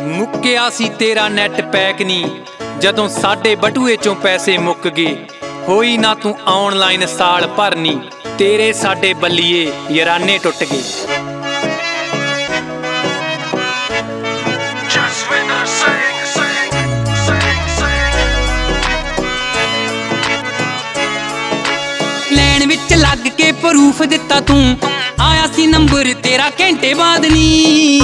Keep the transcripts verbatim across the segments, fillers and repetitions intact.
ਮੁੱਕਿਆ ਸੀ ਤੇਰਾ net pack ਨੀ ਜਦੋਂ ਸਾਡੇ ਬਟੂਏ ਚੋਂ ਪੈਸੇ ਮੁੱਕ ਗਏ। ਹੋਈ ਨਾ ਤੂੰ ਆਨਲਾਈਨ ਸਾਲ ਭਰ ਨੀ ਤੇਰੇ ਸਾਡੇ ਬੱਲੀਏ ਯਾਰਾਨੇ ਟੁੱਟ ਗਏ। ਲੈਣ ਵਿੱਚ ਲੱਗ ਕੇ ਪ੍ਰੂਫ ਦਿੱਤਾ ਤੂੰ, ਆਇਆ ਸੀ ਨੰਬਰ ਤੇਰਾ ਘੰਟੇ ਬਾਅਦ ਨੀ।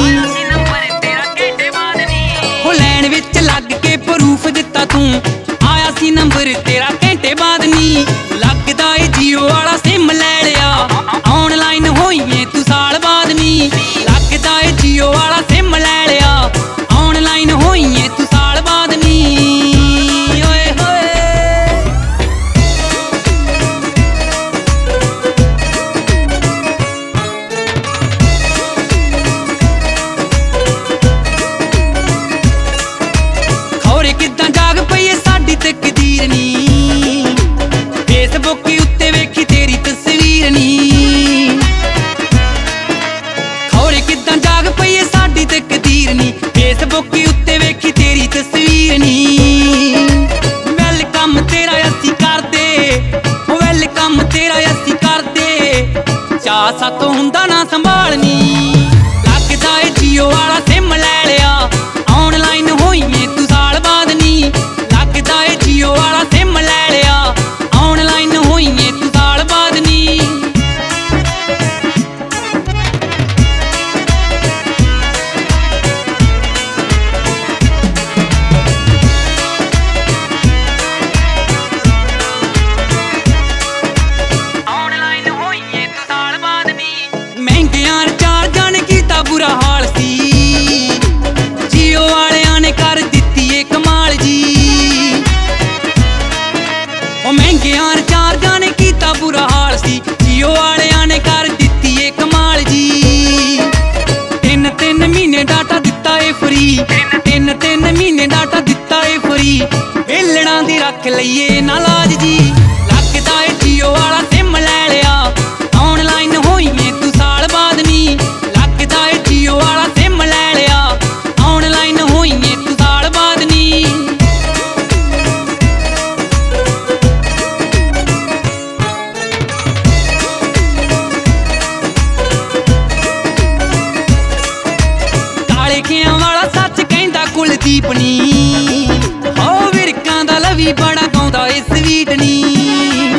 ਹੋ ਲੈਣ ਵਿੱਚ ਲੱਗ ਕੇ ਪ੍ਰੂਫ ਦਿੱਤਾ ਤੂੰ, ਆਇਆ ਸੀ ਨੰਬਰ ਤੇਰਾ ਘੰਟੇ ਬਾਅਦ ਨੀ। ਲੱਗਦਾ ਏ ਜੀਓ ਵਾਲਾ ਸਿਮ ਲੈ ਲਿਆ, ਆਨਲਾਈਨ ਹੋਈਏ ਤੂੰ ਸਾਲ ਬਾਅਦ ਨੀ। ਲੱਗਦਾ ਏ ਜੀਓ ਵਾਲਾ ਸਿਮ ਲੈ ਲਿਆ, ਆਨਲਾਈਨ ਹੋਈਏ ਤੂੰ ਸਾਲ ਬਾਅਦ ਨੀ। ਓਏ ਹੋਏ ਖੌਰੇ ਕਿੱਦਾਂ ਜਾਗ ਪਈ ਏ ਸਾਡੀ ਤਕਦੀਰ ਨੀ, ਫੇਸਬੁੱਕ ਉੱਤੇ ਵੇਖੀ ਤੇਰੀ ਤਸਵੀਰ ਨੀ। ਖੌਰੇ ਕਿੱਦਾਂ ਜਾਗ ਪਈ ਏ ਸਾਡੀ ਤਕਦੀਰ ਨੀ, ਫੇਸਬੁੱਕ ਉੱਤੇ ਵੇਖੀ ਤੇਰੀ ਤਸਵੀਰ ਨੀ। ਵੈਲਕਮ ਤੇਰਾ ਅਸੀਂ ਕਰਦੇ, ਵੈਲਕਮ ਤੇਰਾ ਅਸੀਂ ਕਰਦੇ, ਚਾਅ ਸਾਤੋਂ ਹੁੰਦਾ ਨਾ ਸੰਭਾਲਣੀ। ਲੱਗਦਾ ਏ ਜੀਓ ਵਾਲਾ ਸਿਮ ਲੈ ਲਿਆ, ਆਨਲਾਈਨ ਹੋਈਏ ਤੂੰ ਸਾਲ ਬਾਅਦ ਨੀ। ਲੱਗਦਾ ਏ ਜੀਓ ਵਾਲਾ ਸਿਮ ਲੈ ਲਿਆ, ਆਨਲਾਈਨ ਹੋਈਏ ਤੂੰ ਸਾਲ ਬਾਅਦ ਨੀ। ਆਨਲਾਈਨ ਹੋਈਏ ਤੂੰ ਸਾਲ ਬਾਅਦ ਨੀ। ਮਹਿੰਗਿਆਂ ਰਿਚਾਰਜਾਂ ਨੇ ਕੀਤਾ ਬੁਰਾ ਹਾਲ ਸੀ, ਜੀਓ ਵਾਲਿਆਂ ਨੇ ਕਰ ਦਿੱਤੀ ਏ ਕਮਾਲ ਜੀ। ਉਹ ਮਹਿੰਗਿਆਂ ਰਿਚਾਰਜਾਂ ਨੇ ਕੀਤਾ ਬੁਰਾ ਹਾਲ ਸੀ, ਜੀਓ ਵਾਲਿਆਂ ਨੇ ਕਰ ਦਿੱਤੀ ਏ ਕਮਾਲ ਜੀ। ਤਿੰਨ ਤਿੰਨ ਮਹੀਨੇ ਡਾਟਾ ਦਿੱਤਾ ਏ ਫਰੀ, ਤਿੰਨ ਤਿੰਨ ਮਹੀਨੇ ਡਾਟਾ ਦਿੱਤਾ ਏ ਫਰੀ, ਵੇਲਣਾ ਦੀ ਰੱਖ ਲਈਏ ਨਾ ਲਾਜ ਜੀ। ਲੱਗਦਾ ਏ ਜੀਓ ਵਾਲਾ ਸਿਮ ਲੈ ਲਿਆ, ਆਨਲਾਈਨ ਹੋਈਏ ਤੂੰ ਸਾਲ ਬਾਅਦ ਨੀ। ਲੱਗਦਾ ਏ ਜੀਓ ਵਾਲਾ ਸਿਮ ਲੈ ਲਿਆ, ਆਨਲਾਈਨ ਹੋਈਏ ਤੂੰ ਸਾਲ ਬਾਅਦ ਨੀ। ਕਾਲੇ ਖਿਆਂ ਵਾਲਾ ਸੱਚ ਕਹਿੰਦਾ ਕੁਲਦੀਪ ਨੀ, ਹੋ ਵਿਰਕਾਂ ਦਾ ਲਵੀ ਬੜਾ ਗਾਉਂਦਾ ਏ ਸਵੀਟ ਨੀ।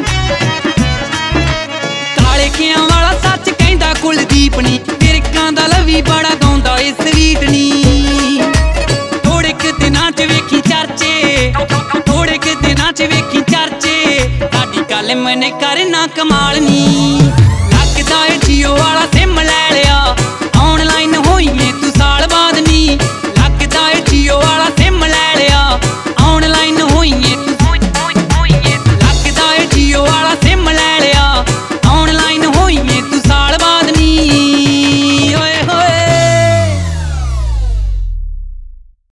ਕਾਲੇ ਖਿਆਂ ਵਾਲਾ ਸੱਚ ਕਹਿੰਦਾ ਕੁਲਦੀਪ ਨੀ, ਵਿਰਕਾਂ ਦਾ ਲਵੀ ਬੜਾ ਗਾਉਂਦਾ ਏ ਸਵੀਟ ਨੀ। ਥੋੜੇ ਕੁ ਦਿਨਾਂ ਚ ਵੇਖੀ ਚਰਚੇ, ਥੋੜੇ ਕੁ ਦਿਨਾਂ ਚ ਵੇਖੀ ਚਰਚੇ, ਸਾਡੀ ਗੱਲ ਮੈਨੇ ਕਰਨਾ ਕਮਾਲ ਨੀ। ਲੱਗਦਾ ਏ ਜੀਓ ਵਾਲਾ ਸਿਮ ਲੈ ਲਿਆ, ਆਨਲਾਈਨ ਹੋਈਏ ਤੂੰ ਸਾਲ ਬਾਅਦ ਨੀ।